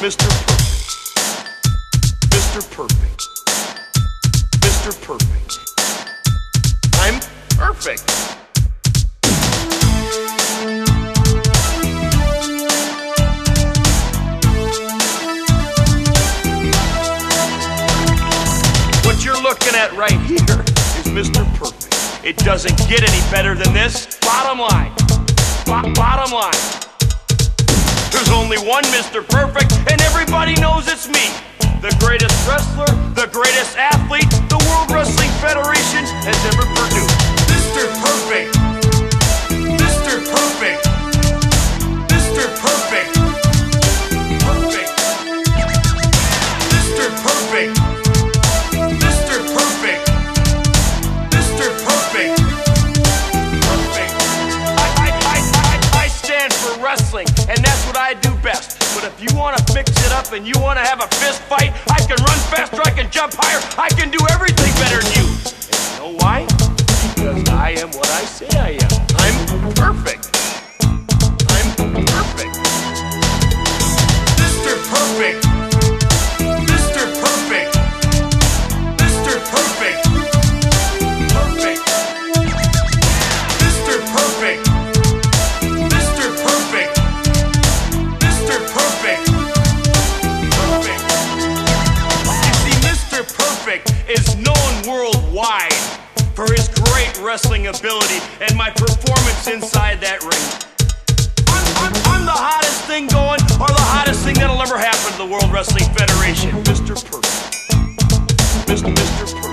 Mr. Perfect. Mr. Perfect. Mr. Perfect. I'm perfect. What you're looking at right here is Mr. Perfect. It doesn't get any better than this. Bottom line. Bottom line. There's only one Mr. Perfect, and everybody knows it's me. The greatest wrestler, the greatest athlete, the World Wrestling Federation has ever produced. Mr. Perfect. Mr. Perfect. Mr. Perfect. Perfect. Mr. Perfect. Mr. Perfect. Mr. Perfect. Perfect. I stand for wrestling, and that's what I do best. But if you want to mix it up and you want to have a fist fight, I can run faster, I can jump higher, I can do everything better than you. And you know why? Because I am what I say I am. I'm perfect. I'm perfect. Mr. Perfect. Mr. Perfect. Mr. Perfect. Perfect. Mr. Perfect. Mr. Perfect. Mr. Perfect. Perfect. You see, Mr. Perfect is known worldwide for his great wrestling ability and my performance inside that ring. I'm the hottest thing going, or the hottest thing that'll ever happen to the World Wrestling Federation. Mr. Perfect. Mr. Perfect.